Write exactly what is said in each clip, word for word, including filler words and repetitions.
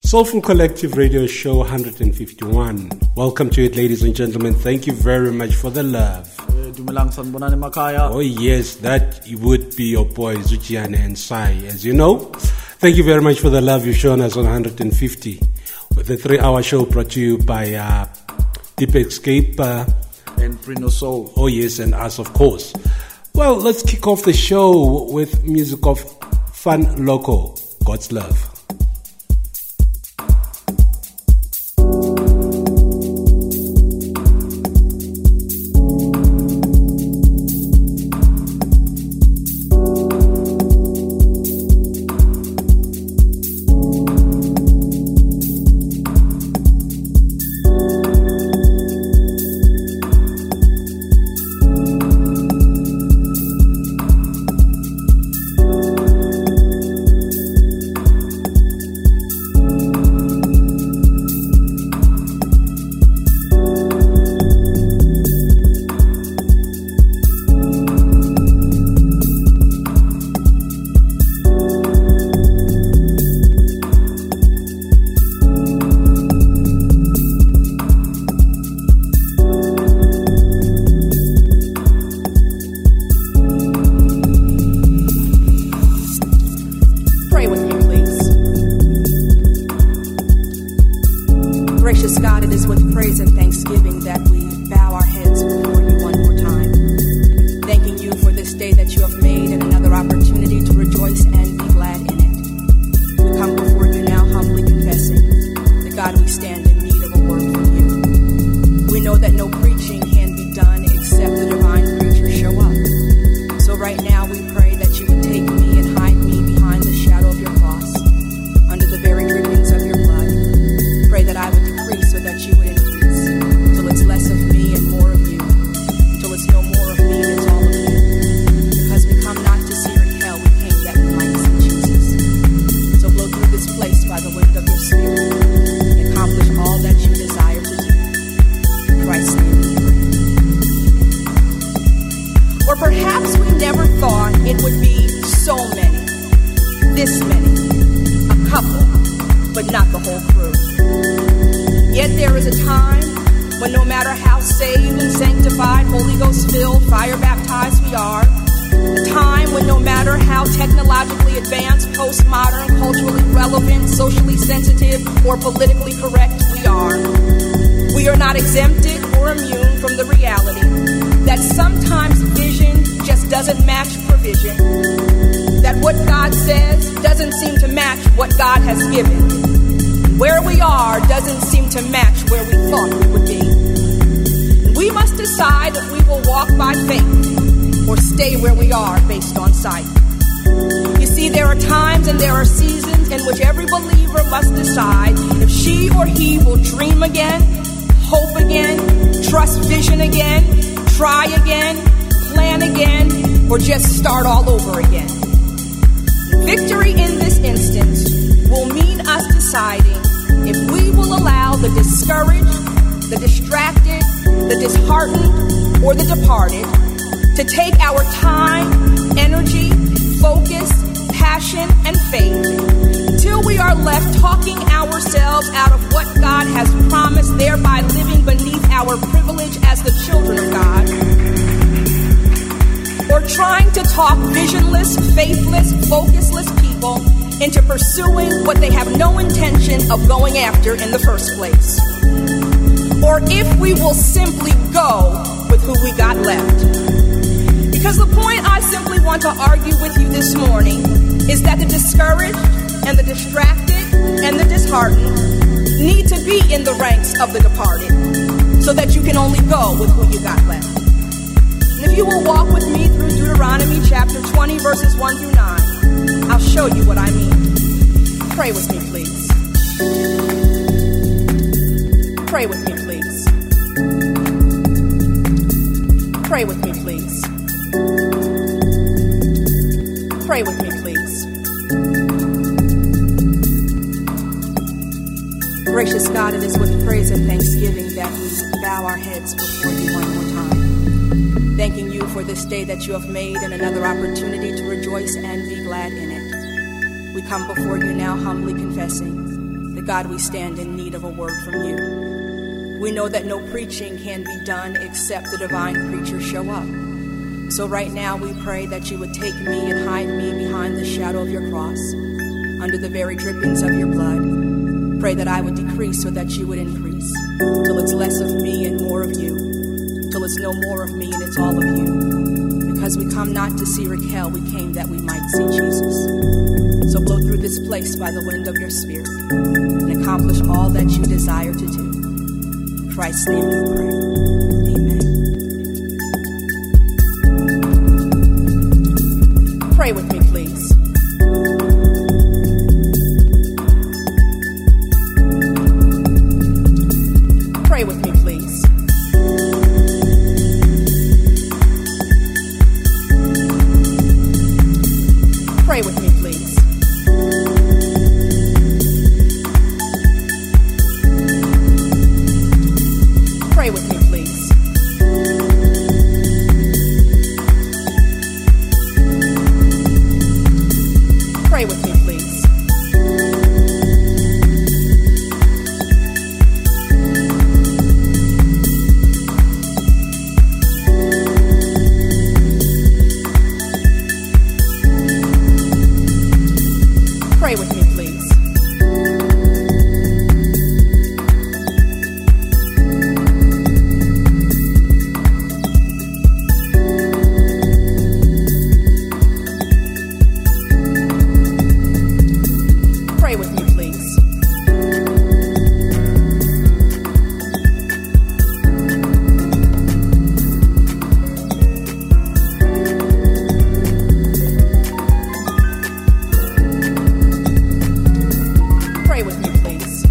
Soulful Collective Radio Show one hundred fifty-one. Welcome to it, ladies and gentlemen. Thank you very much for the love. Oh yes, that would be your boys Zuchiane and Sai, as you know. Thank you very much for the love you've shown us on one hundred fifty. With the three-hour show brought to you by uh, Deep Escape uh, and Prino Soul. Oh yes, and us, of course. Well, let's kick off the show with music of Fun Loco, God's Love. Into pursuing what they have no intention of going after in the first place. Or if we will simply go with who we got left. Because the point I simply want to argue with you this morning is that the discouraged and the distracted and the disheartened need to be in the ranks of the departed so that you can only go with who you got left. And if you will walk with me through Deuteronomy chapter twenty, verses one through nine, I'll show you what I mean. Pray with me, please. Pray with me, please. Pray with me, please. Pray with me, please. Gracious God, it is with praise and thanksgiving that we bow our heads before you one more time. Thanking you for this day that you have made and another opportunity to rejoice and be glad in it. We come before you now humbly confessing that God, we stand in need of a word from you. We know that no preaching can be done except the divine preacher show up. So right now we pray that you would take me and hide me behind the shadow of your cross, under the very drippings of your blood. Pray that I would decrease so that you would increase, till it's less of me and more of you, till it's no more of me and it's all of you. Because we come not to see Raquel, we came that we might see Jesus. So blow through this place by the wind of your spirit and accomplish all that you desire to do. In Christ's name we pray. Amen. Pray with me, please. Pray with me, please. Pray with me, please. Pray with me, please. Pray with me, please. Pray with me, please. Pray with me, please. Pray with me, please.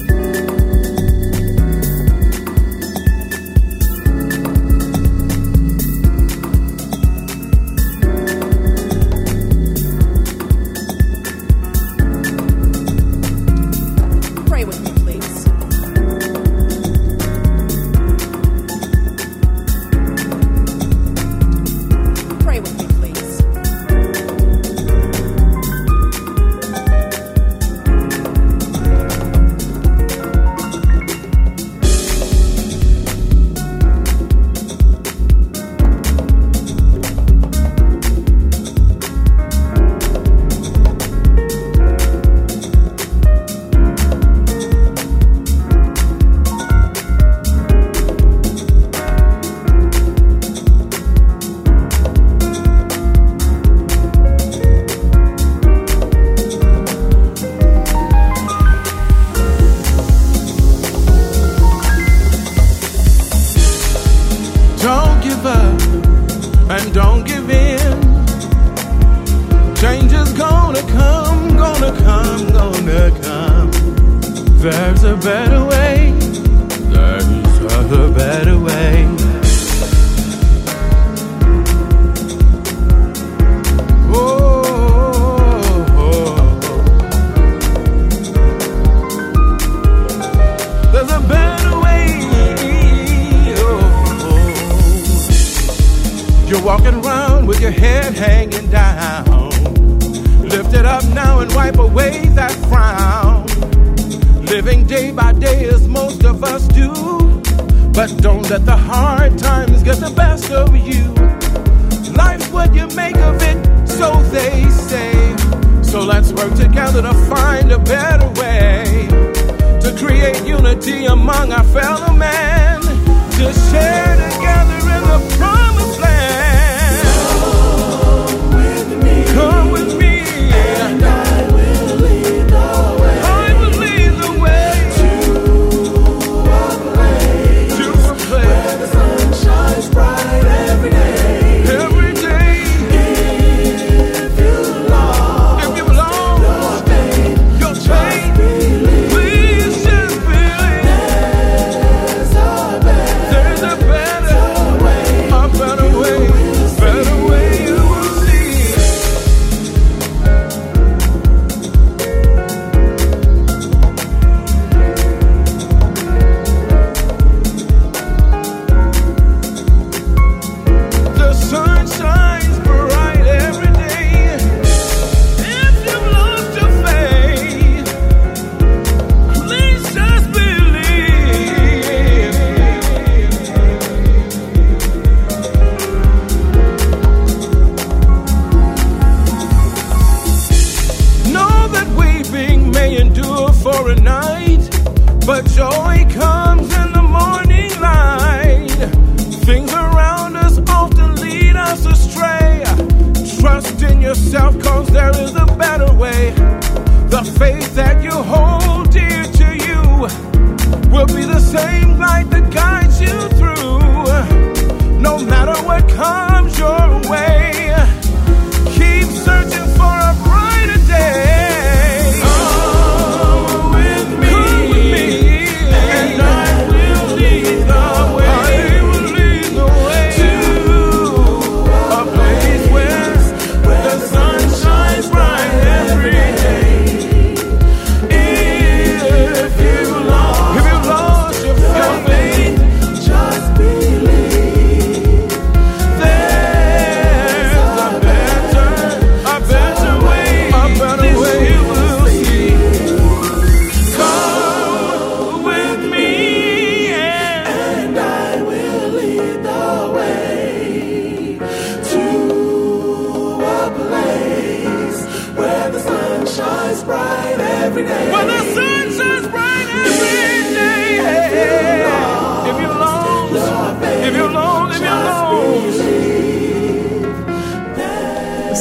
Pray with me, please. Pray with me, please. Don't give up and don't give in. Change is gonna come, gonna come, gonna come. There's a better way. There's a better way. Oh, oh, oh. There's a better way. You're walking around with your head hanging down. Lift it up now and wipe away that frown. Living day by day as most of us do. But don't let the hard times get the best of you. Life's what you make of it, so they say. So let's work together to find a better way, to create unity among our fellow men, to share together in the promised land. Come with me, and I will lead the way. I will lead the way to a place, to a place where the sun shines bright every day. Every day. If you belong, if you belong, your faith, your faith, please just believe. There's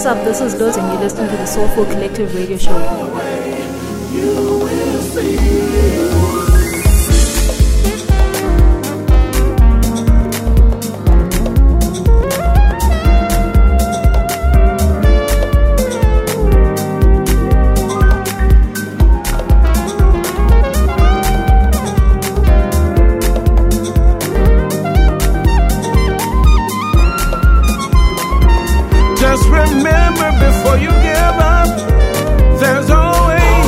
What's up? This is Liz and you're listening to the Soulful Collective Radio Show. You will see. Just remember before you give up, there's always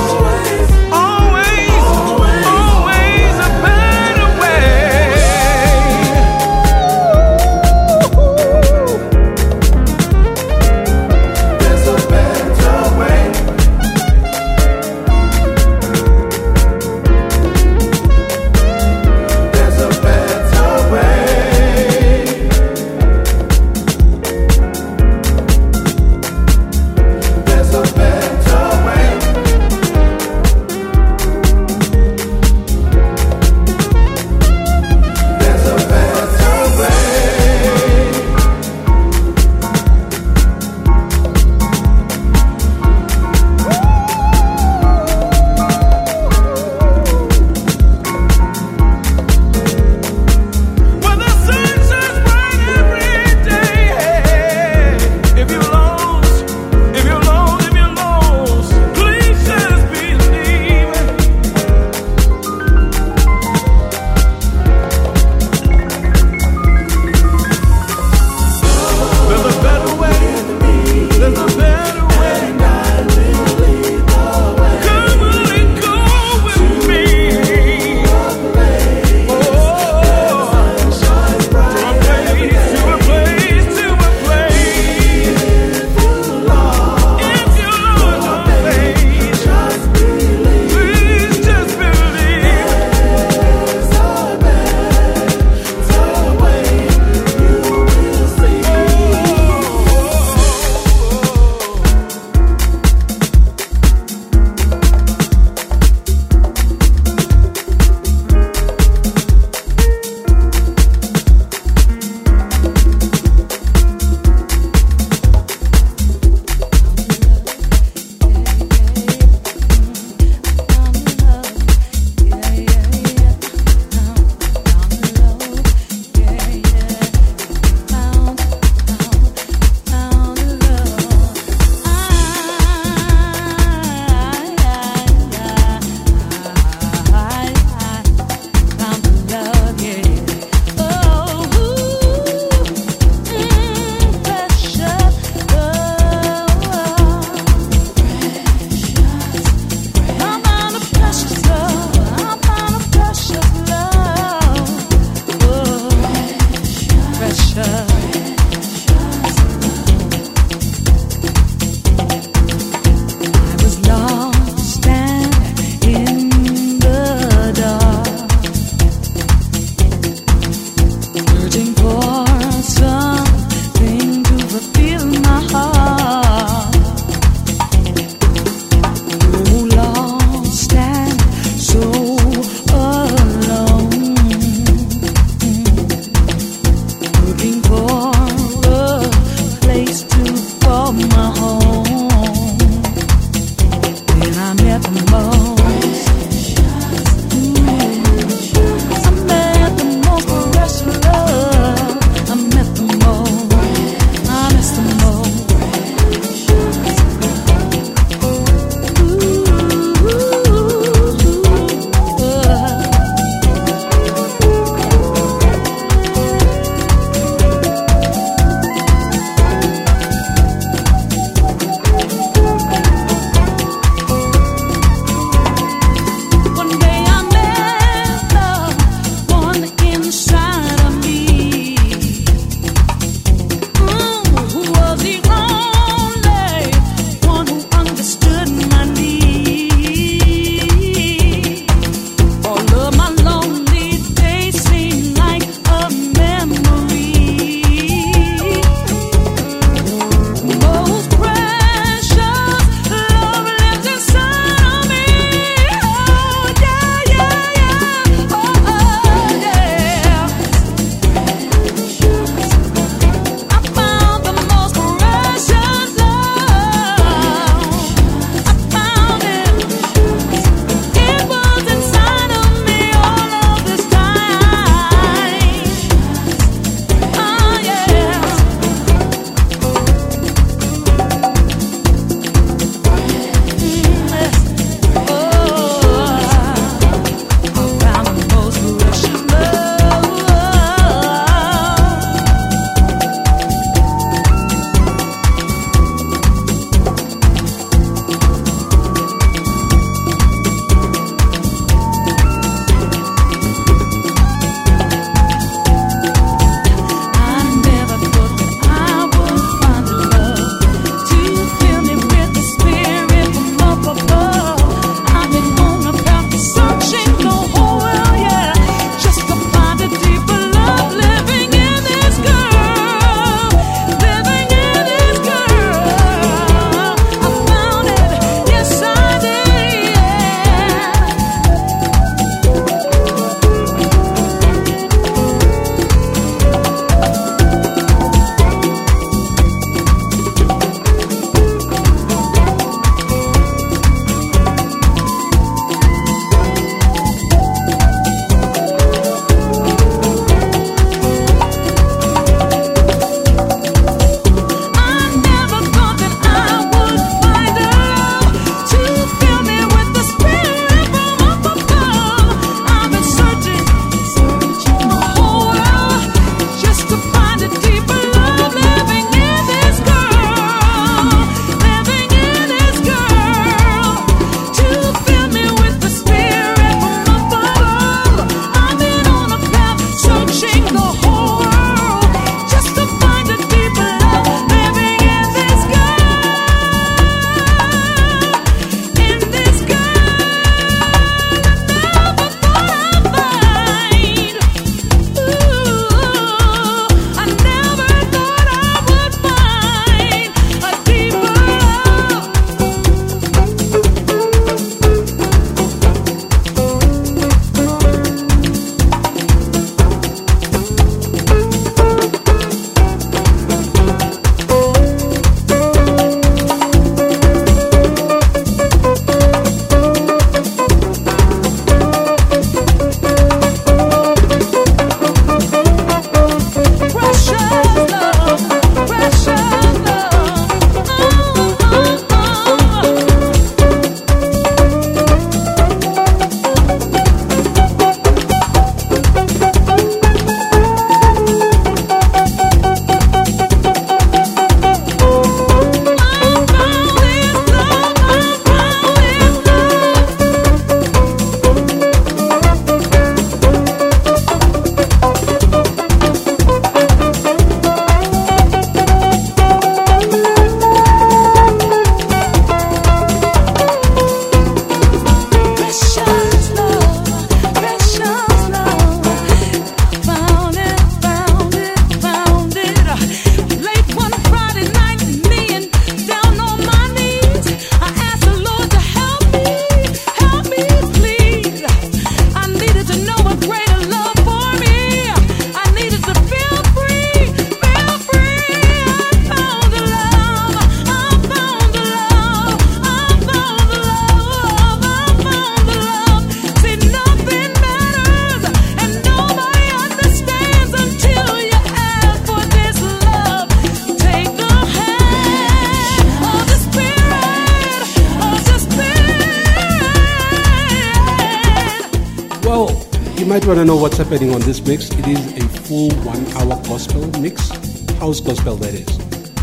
Well, you might want to know what's happening on this mix. It is a full one-hour gospel mix. House gospel, that is.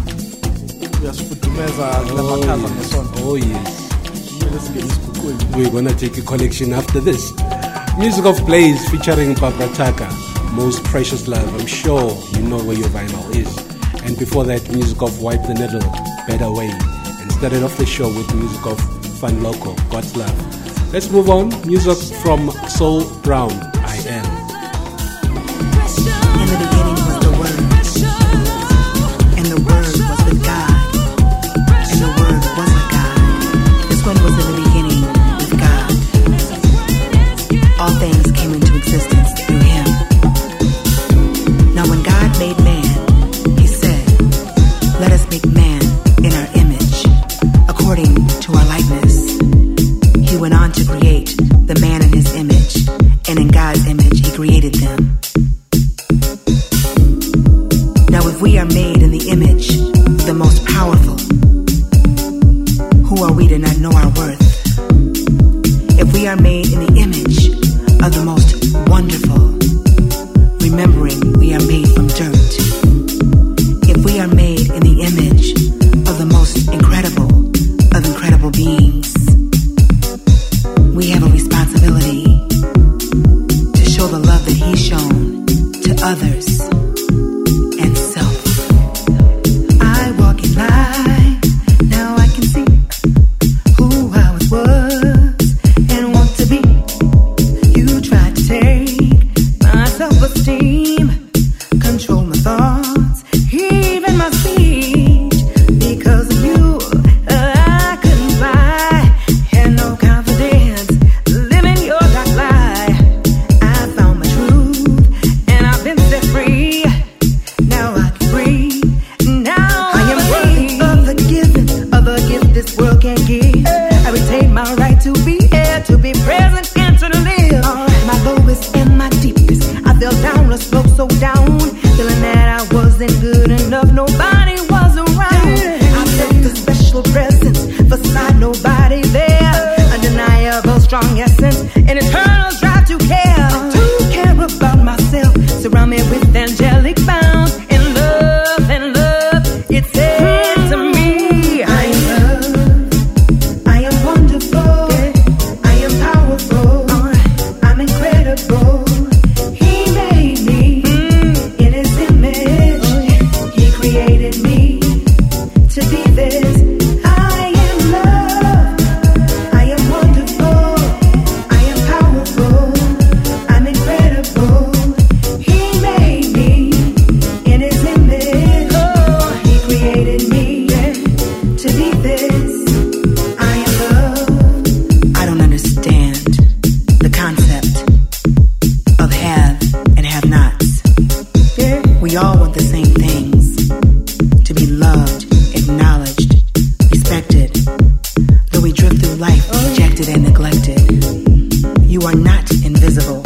Oh, yes. We're going to take a collection after this. Music of Blaze featuring Barbara Tucker, Most Precious Love. I'm sure you know where your vinyl is. And before that, music of Wipe the Needle, Better Way. And started off the show with music of Fun Loco, God's Love. Let's move on. Music from Soul Brown, I Am. In the beginning was the Word, and the Word was with God, and the Word was with God. This one was in the beginning with God. All things came into existence through Him. Now when God made man, He said, let us make man in our image, according to our likeness. He went on to create the man in His image, and in God's image He created them. Now if we are made in the image of the most powerful, who are we to not know our worth? If we are made in the image of the most wonderful, remembering we are made from dirt. If we are made in the image of the most incredible of incredible beings, we have a responsibility to show the love that He's shown to others and self. I walk in light, now I can see who I was, was and want to be. You tried to take my self-esteem, control my thoughts, even my speech. Because of you, I couldn't fly, had no confidence, living your dark lie. I found my truth, and I've been set free. Now I can breathe, now I am worthy of the giving, of the gift this world can't give. I retain my right to be here, to be present and to live. My lowest and my deepest, I fell down a slope so down, feeling that I wasn't good enough, nobody was around. I felt the special presence, beside nobody there, undeniable strong essence, an eternal drive to care, to care about myself, surround me with angelic bounds, and love, and love, it said to me, I am love, I am wonderful, I am powerful, I'm incredible. He made me in His image, He created me to be this. I am love, I am wonderful, I am powerful, I'm incredible. He made me in His image, He created me to be this. I am love. I don't understand the concept of have and have nots. We all want the same things, to be loved, acknowledged, respected. Though we drift through life rejected and neglected, you are not invisible.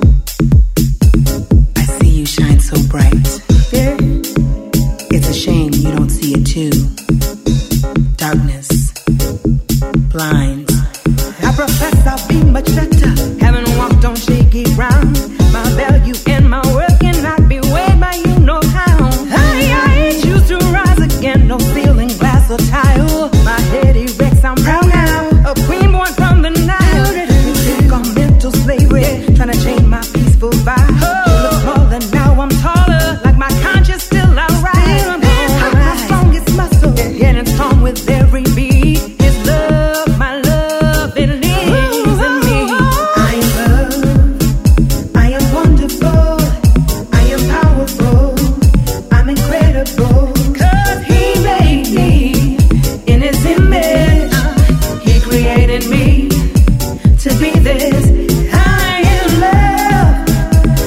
I see you shine so bright. It's a shame you don't see it too. Darkness blinds. I profess I'll be much better, having walked on shaky ground. My value and my worth cannot be weighed by you, no how. I, I choose to rise again, no ceiling, glass or tile. My head erects, I'm proud now, a queen born from the Nile. Music on mental slavery, trying to change my peaceful vibe. Look smaller, now I'm taller, like my conscience still alright. I'm my strongest muscle, getting strong with every beat. His love, my love, it lives in me. I am love, I am wonderful, I am powerful, I'm incredible. Cause He made me in His image, He created me to be this. I am love,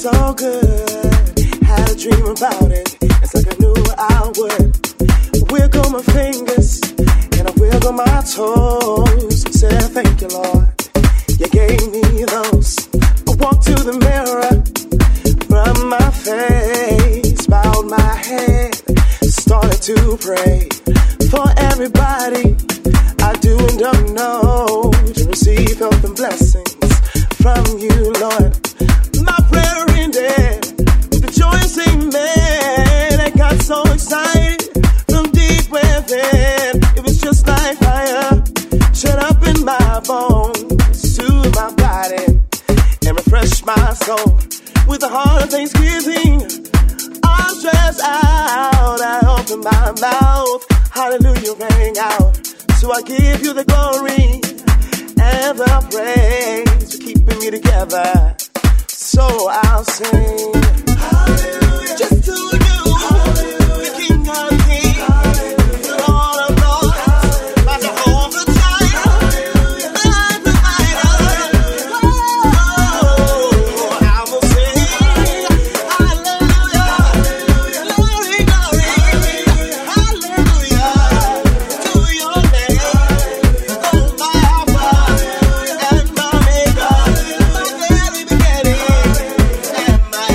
so good. Had a dream about it. It's like I knew I would. Wiggle my fingers and I wiggle my toes. Said thank you, Lord. You gave me those. I walked to the mirror, rubbed my face, bowed my head, started to pray for everybody I do and don't know, to receive health and blessings from you, Lord. My prayer ended with a joyous amen. I got so excited from deep within. It was just like fire shut up in my bones, soothe my body and refresh my soul with a heart of thanksgiving. I'm stressed out, I open my mouth, hallelujah rang out. So I give you the glory and the praise for keeping me together. So I'll sing hallelujah just to you, hallelujah, the King of Kings, hallelujah, the Lord of Lords, hallelujah, my Jehovah Jireh, hallelujah, my provider. Oh, I will sing hallelujah, hallelujah, glory, glory, hallelujah, to your name, oh my Alpha and my Omega, my very beginning and my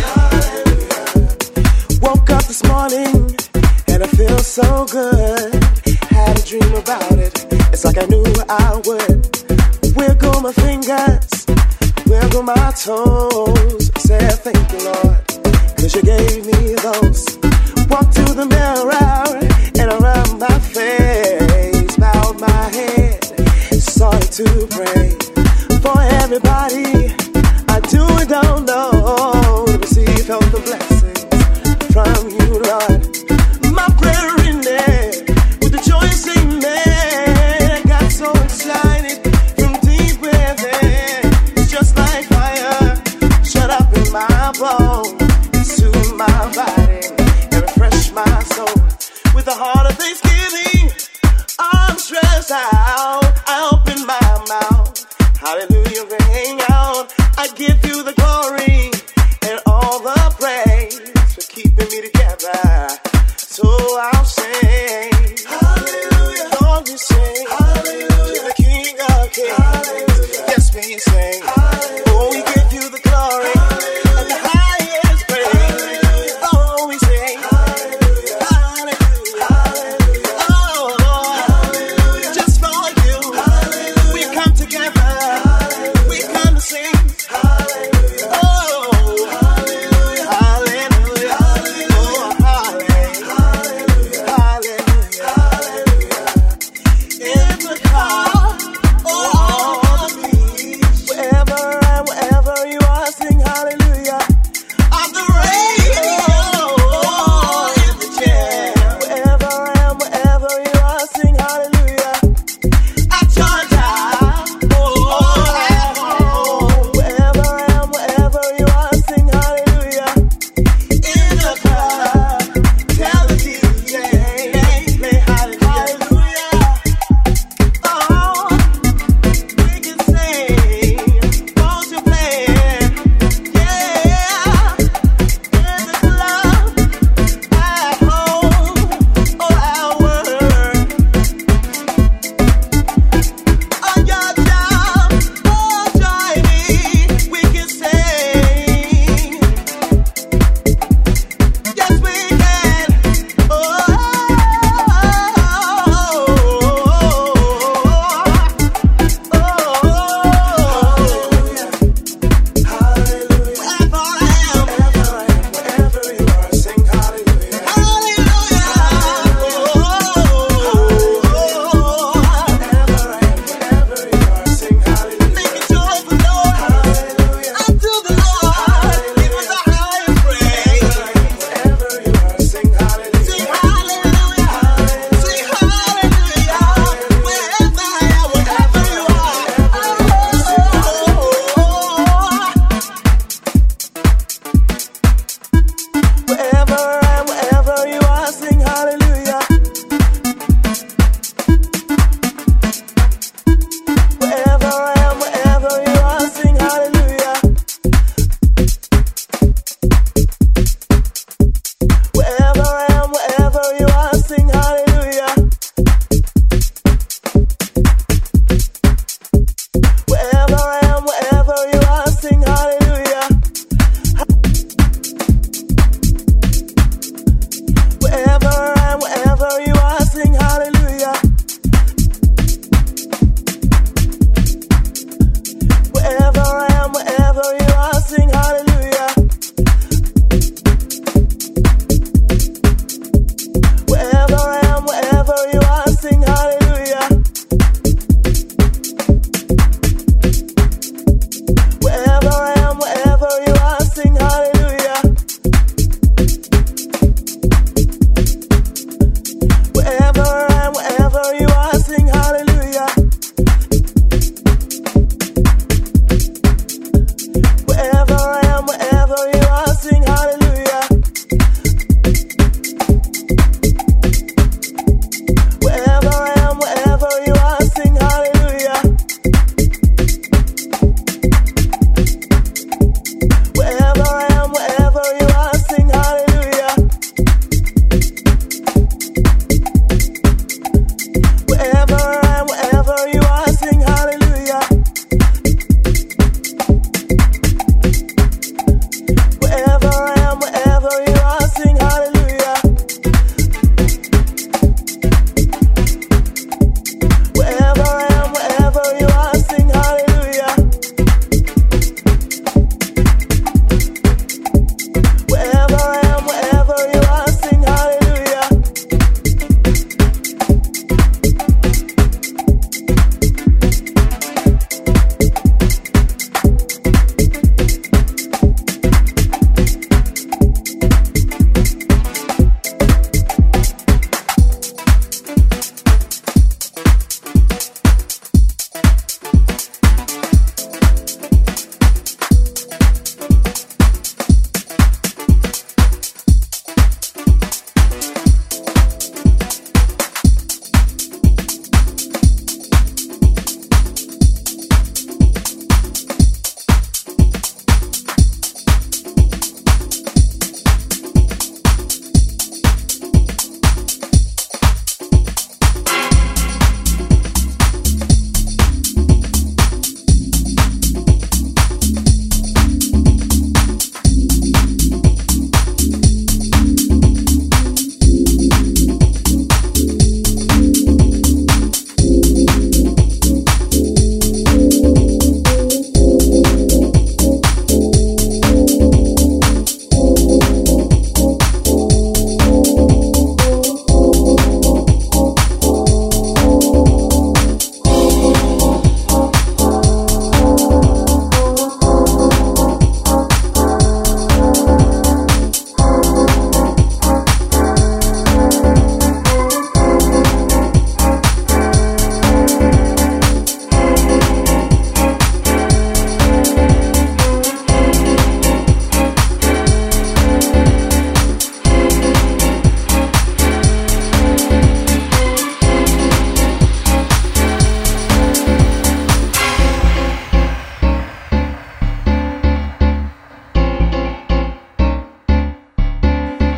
end. Woke up this morning and I feel so good. Had a dream about it. It's like I knew I would. Wiggle my fingers, wiggle my toes. Say thank you, Lord, cause you gave me those. Walked to the mirror and I rubbed my face, bowed my head, started to pray for everybody I do and don't know, to receive health and blessings from you, Lord. My prayer in there with the joyous amen. I got so excited from deep within. It's just like fire shut up in my bones, soothe my body and refresh my soul with a heart of thanksgiving. I'm stressed out, I open my mouth, hallelujah rang out. I give you the glory and all the praise for keeping me together. So I'll sing hallelujah, Lord, we sing hallelujah, to the King of Kings, hallelujah, yes we sing hallelujah. Oh, we give you the glory hallelujah, and the highest praise. Oh, we sing hallelujah, hallelujah, hallelujah. Oh Lord, hallelujah, just for you hallelujah, we come together hallelujah, we come to sing hallelujah. Oh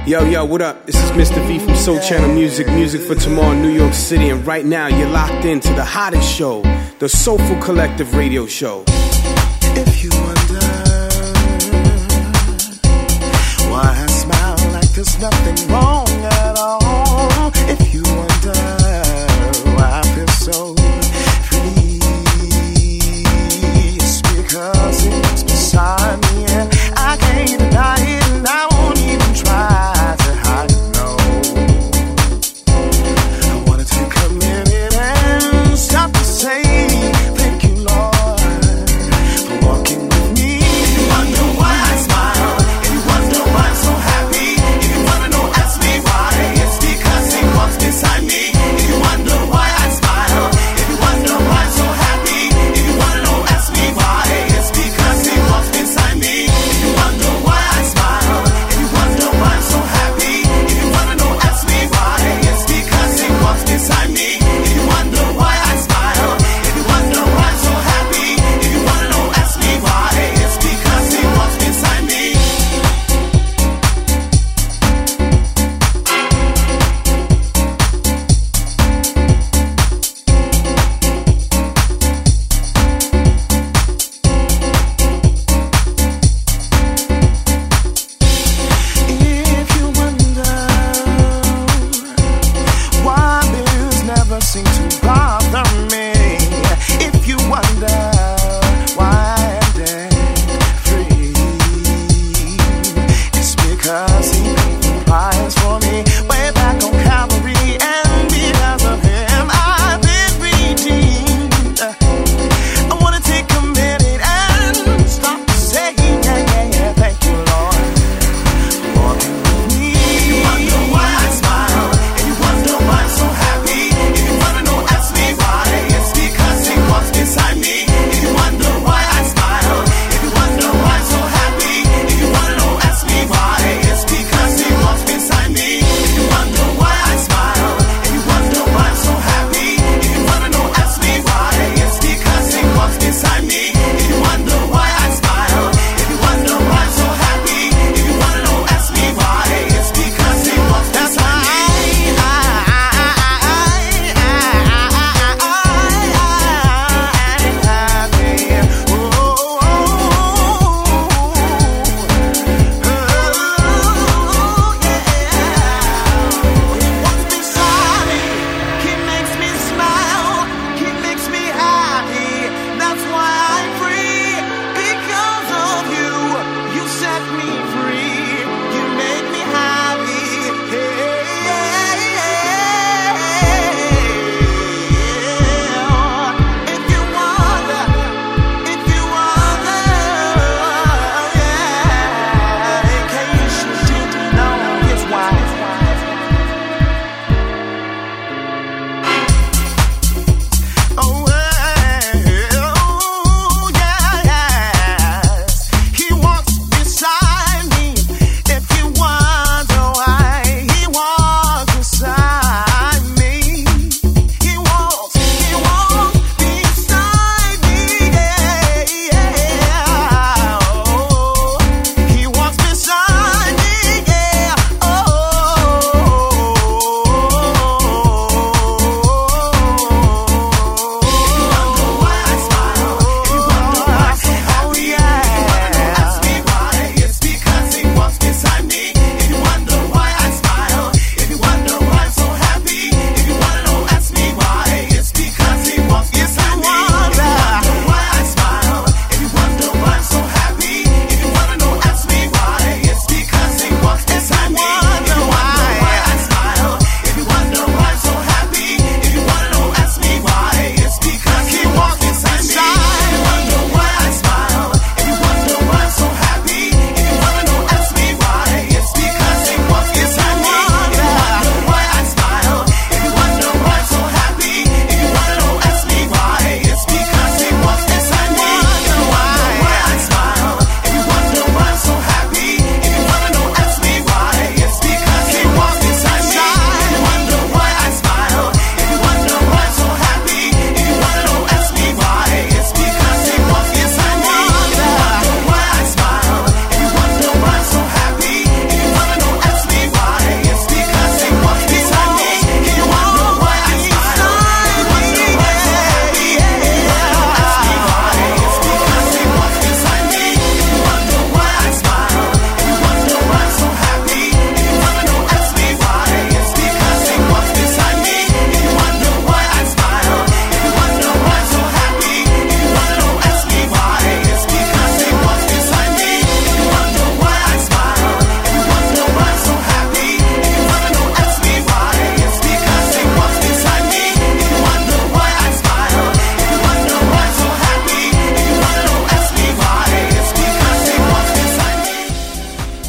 Yo, yo, what up? This is Mister V from Soul Channel Music, Music for Tomorrow, New York City. And right now, you're locked into the hottest show, the Soulful Collective Radio Show. If you wonder why I smile like there's nothing wrong at all, if you wonder why I feel so free, it's because it's beside me and I can't deny it, and I won't even try to hide it, no. I wanna take a minute and stop to say thank you, Lord, for walking with me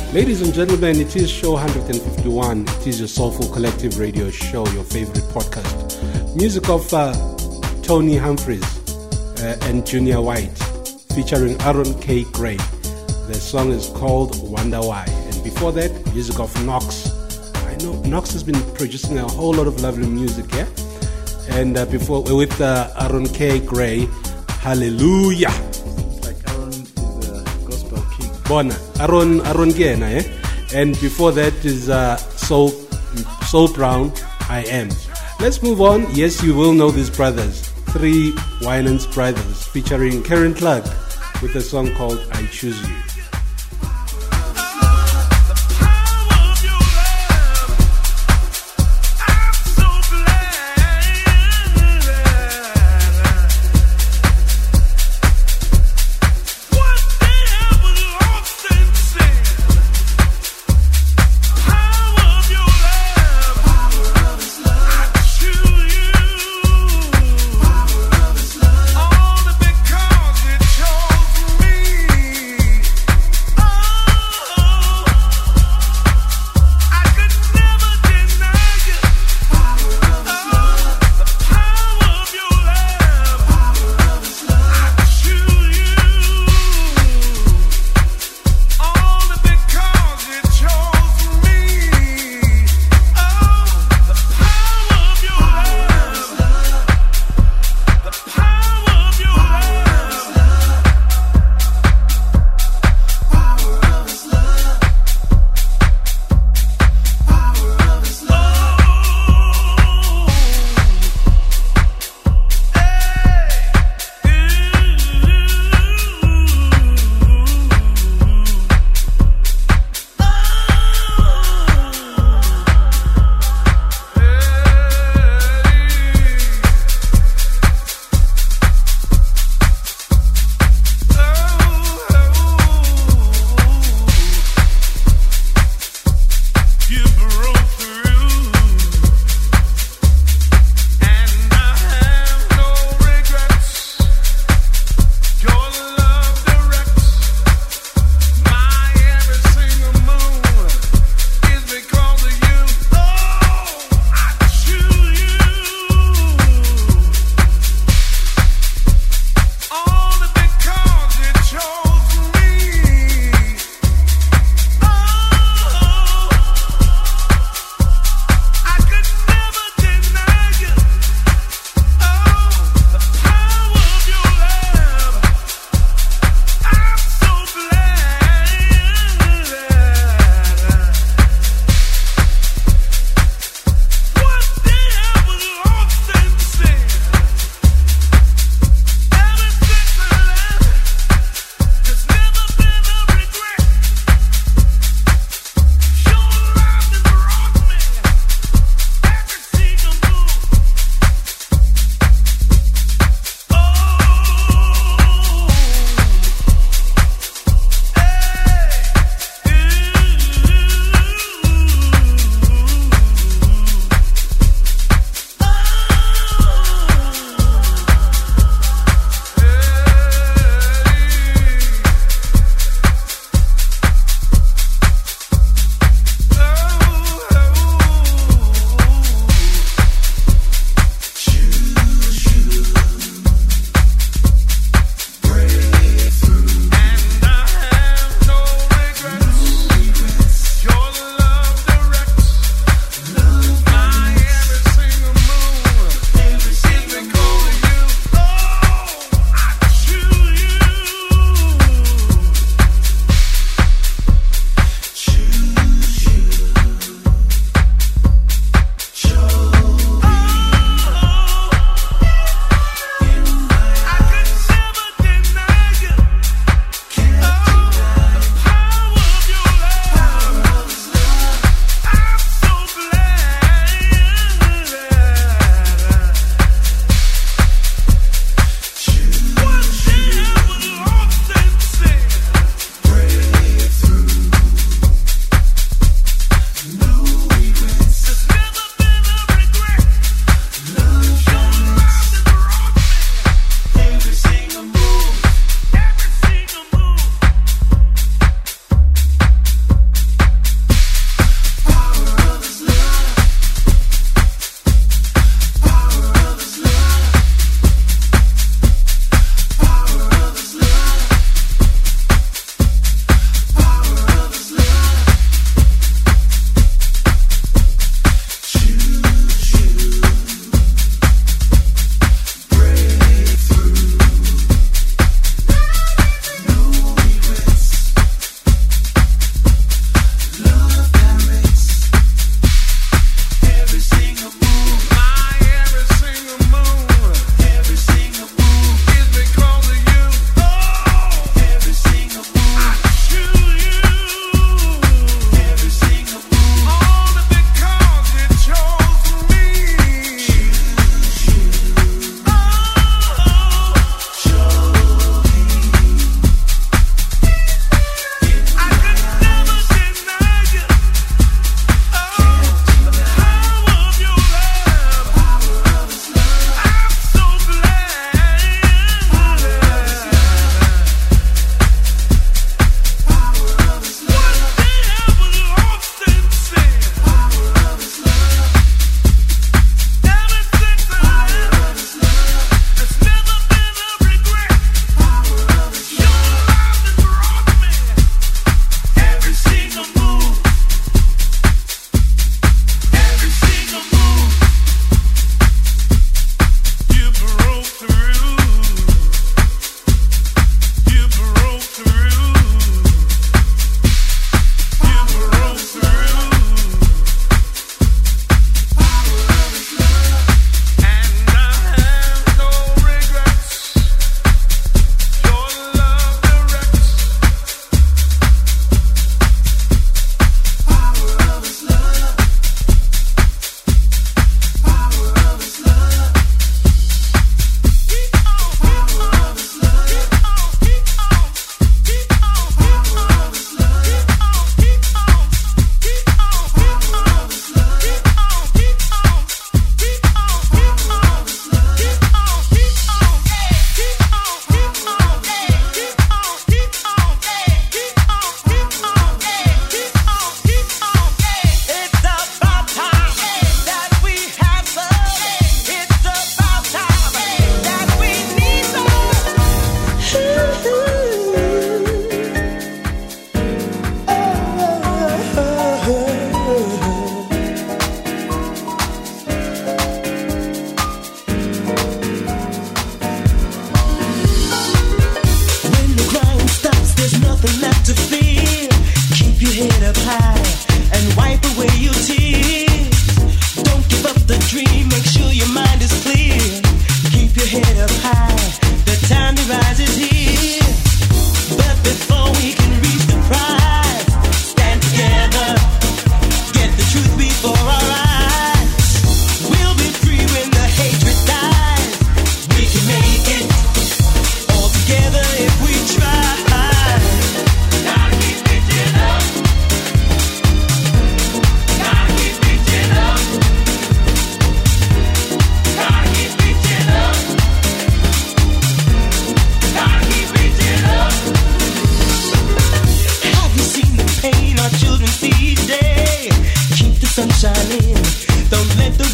Ladies and gentlemen, it is show one fifty-one. It is your Soulful Collective radio show, your favorite podcast. Music of uh, Tony Humphries uh, and Junior White, featuring Aaron K. Gray. The song is called Wonder Why. And before that, music of Knox. I know Knox has been producing a whole lot of lovely music, yeah? And uh, before, with uh, Aaron K. Gray, Hallelujah. Bona, Aaron Aaron Gena, eh? And before that is uh, Soul Soul Brown, I Am. Let's move on. Yes, you will know these brothers, three Winans brothers, featuring Karen Clark with a song called I Choose You.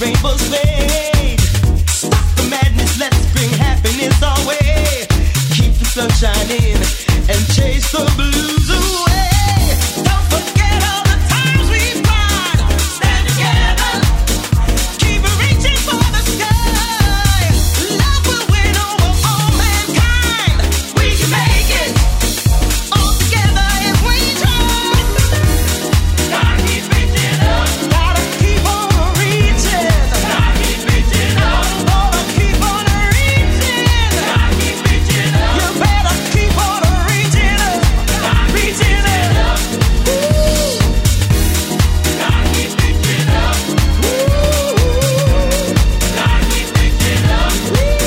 rainbows fade. Stop the madness, let's bring happiness our way. Keep the sun shining and chase the blues away. Don't forget all the times we've cried. Stand together, keep reaching for the sky. Love will win over all mankind. We can make it all together if we try. Gotta keep reaching up. Gotta keep on reaching. Gotta keep reaching up. Gotta keep on reaching. Gotta keep reaching up. You better keep on reaching up. Reaching up. Ooh. Gotta keep reaching up. Ooh. Gotta keep reaching up.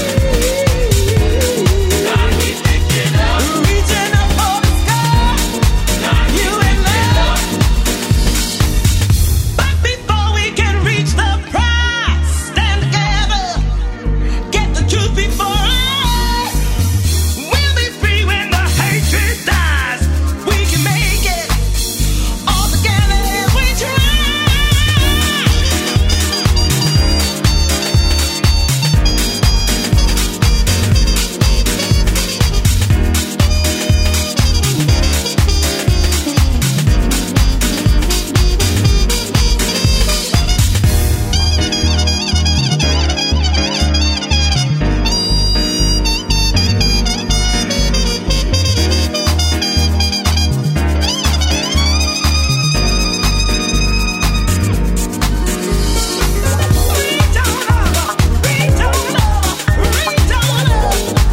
Gotta keep reaching up. Reaching up for the sky. You and me. But before we can reach the prize, stand together. Get the truth before us. We'll be free when the hatred dies. We can make it all together if we try. Reach on up, reach on up, reach on up.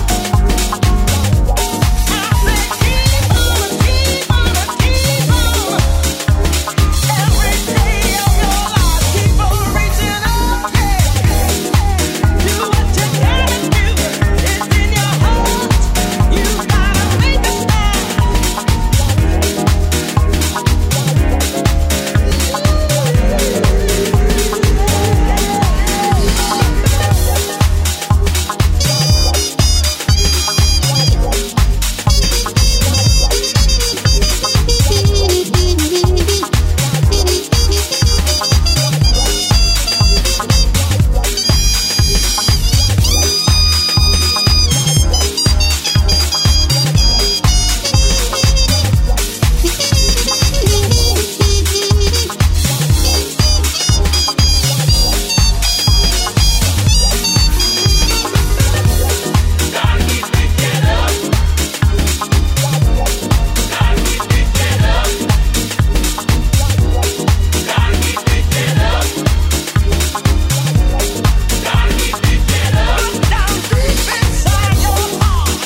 I said keep on, keep on, keep on. Every day of your life, keep on reaching up. Do what you gotta do. It's in your heart. You gotta make a start. Down deep inside your heart,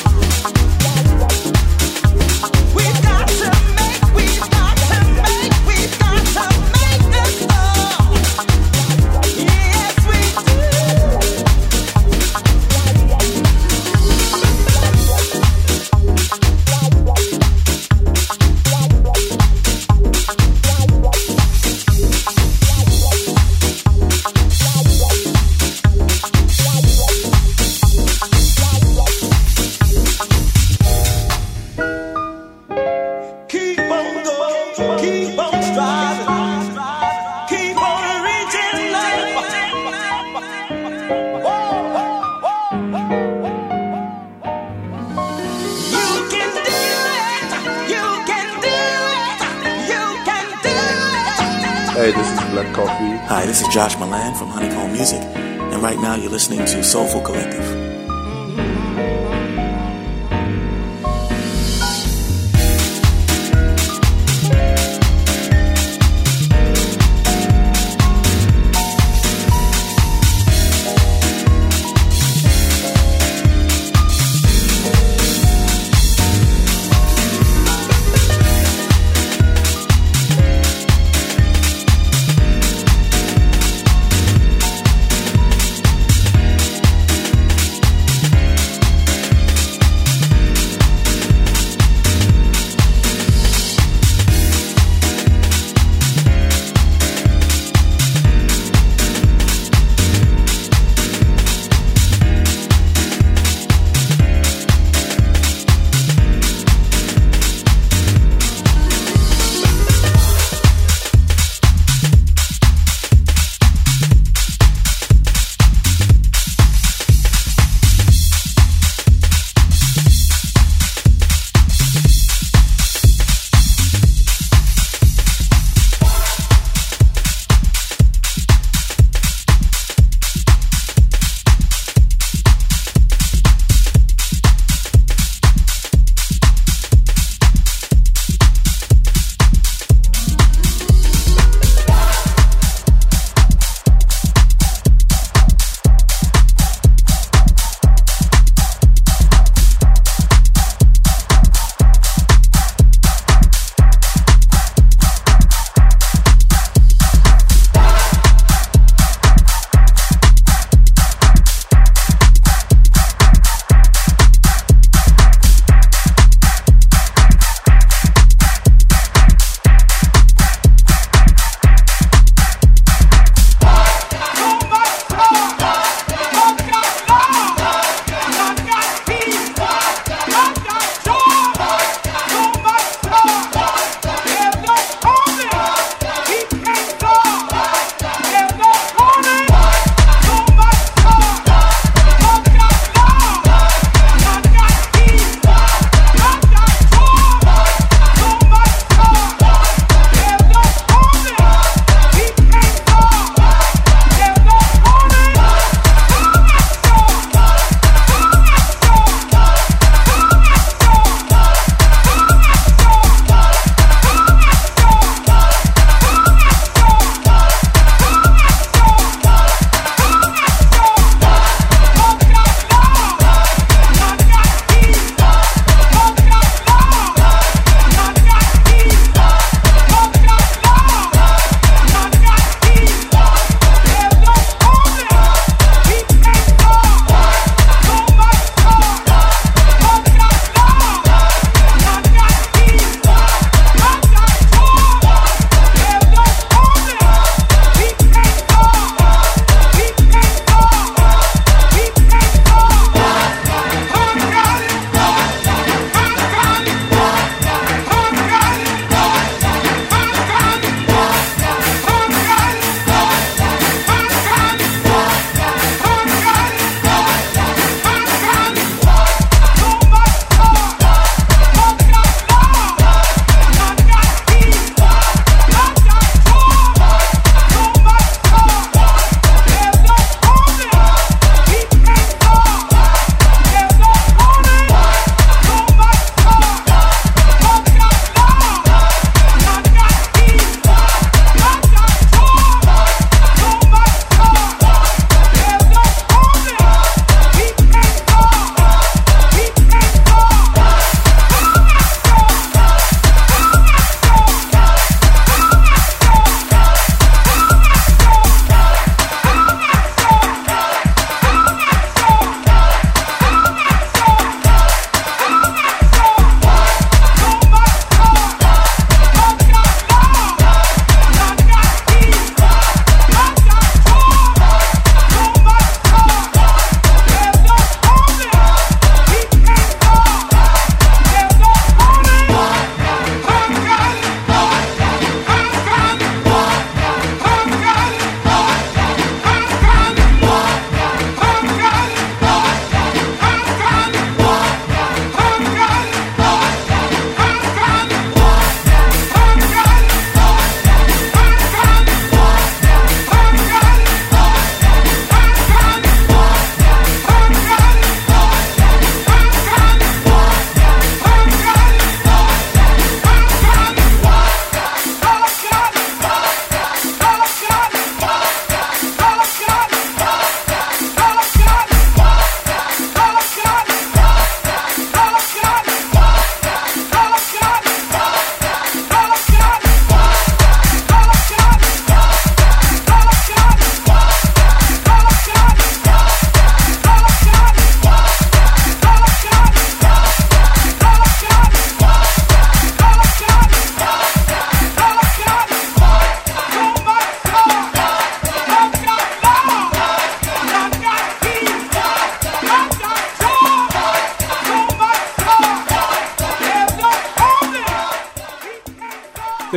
we've got to make, we've got to make, we've got to make this start. Yes, we do. Keep on going, keep on striving, keep on reaching life. You can do it, you can do it, you can do it. Hey, this is Black Coffee. Hi, this is Josh Milan from Honeycomb Music, and right now you're listening to Soulful Collective.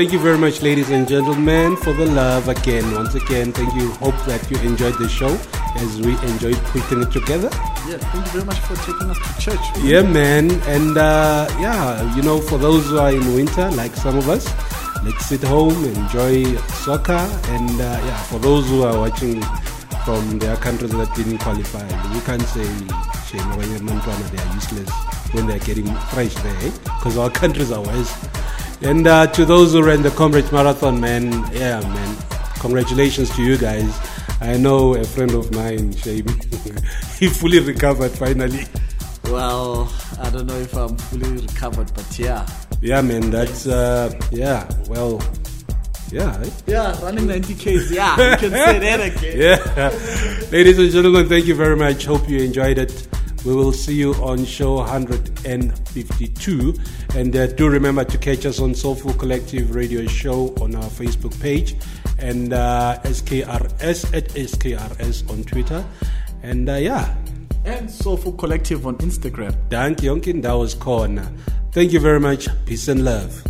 thank you very much, ladies and gentlemen, for the love again. Once again, thank you. Hope that you enjoyed the show as we enjoyed putting it together. Yeah, thank you very much for taking us to church. Man. Yeah, man. And uh, yeah, you know, for those who are in winter, like some of us, let's sit home, enjoy soccer. And uh, yeah, for those who are watching from their countries that didn't qualify, we can't say shame or they are useless when they're getting fresh there, because our countries are worse. And uh, to those who ran the Comrades Marathon, man, yeah, man, congratulations to you guys. I know a friend of mine, Shame, he fully recovered finally. Well, I don't know if I'm fully recovered, but yeah. Yeah, man, that's, uh, yeah, well, yeah. Right? Yeah, running ninety kays, yeah, you can say that again. Yeah. Ladies and gentlemen, thank you very much. Hope you enjoyed it. We will see you on show one hundred fifty-two. And uh, do remember to catch us on Soulful Collective Radio Show on our Facebook page. And uh, S K R S at S K R S on Twitter. And uh, yeah. And Soulful Collective on Instagram. Dank Yonkin, that was Corner. Thank you very much. Peace and love.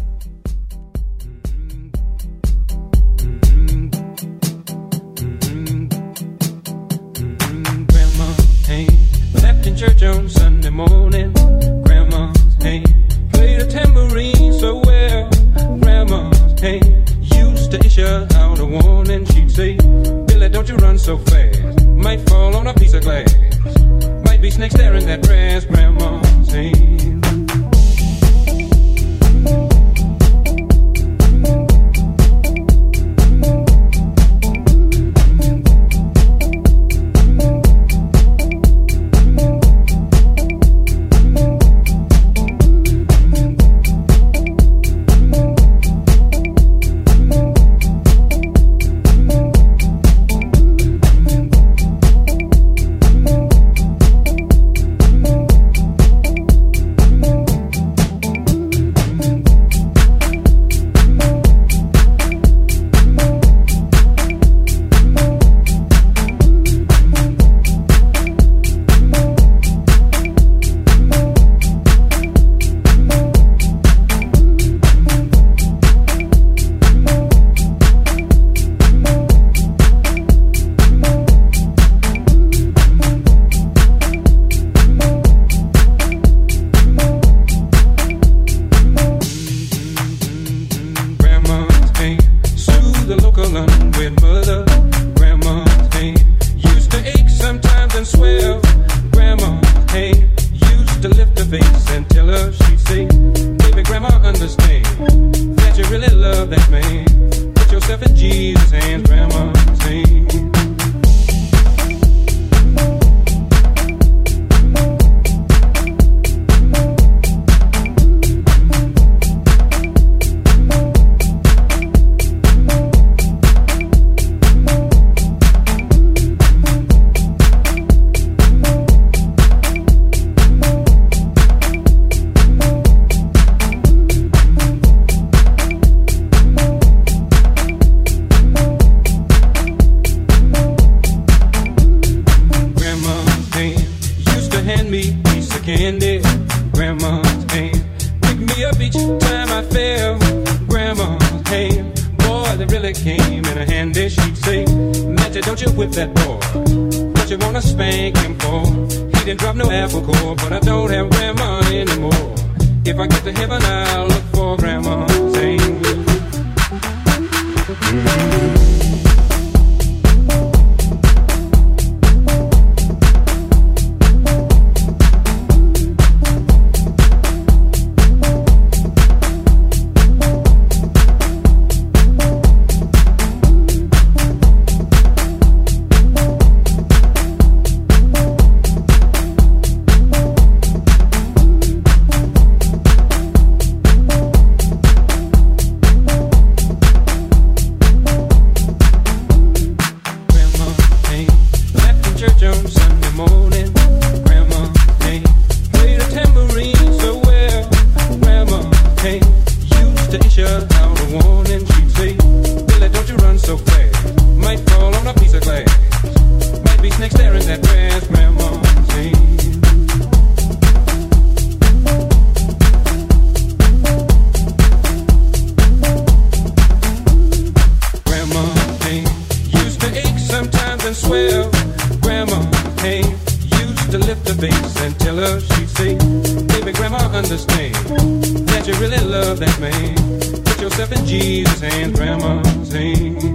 Church on Sunday morning, grandma's hand played a tambourine so well. Grandma's hand used to issue out a warning. She'd say, Billy, don't you run so fast, might fall on a piece of glass, might be snakes there in that grass. Grandma's hand. well. Grandma, hey, used to lift the bass and tell her she'd say, baby, grandma, understand that you really love that man. Put yourself in Jesus' hands, grandma's hands.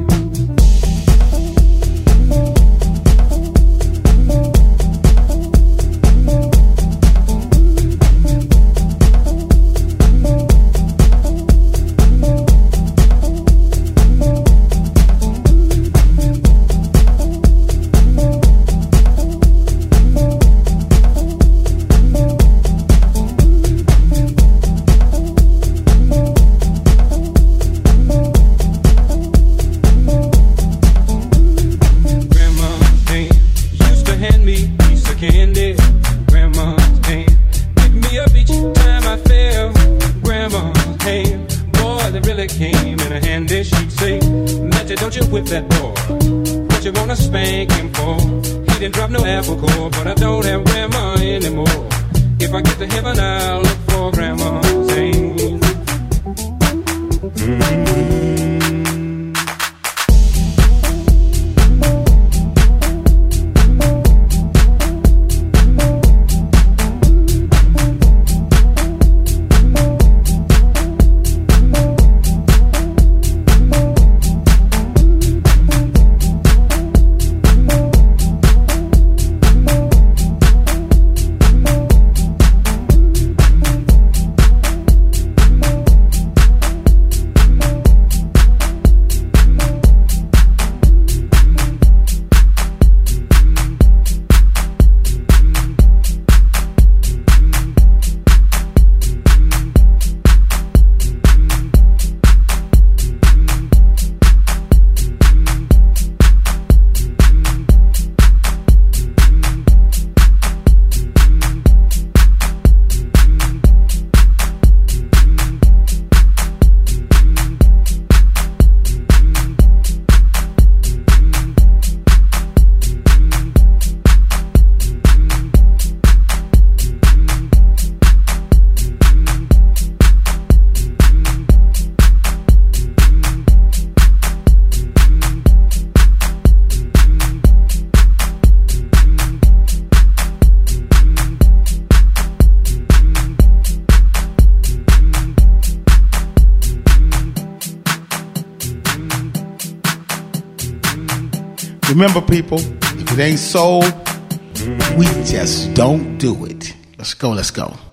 Remember, people, if it ain't soul, we just don't do it. Let's go, let's go.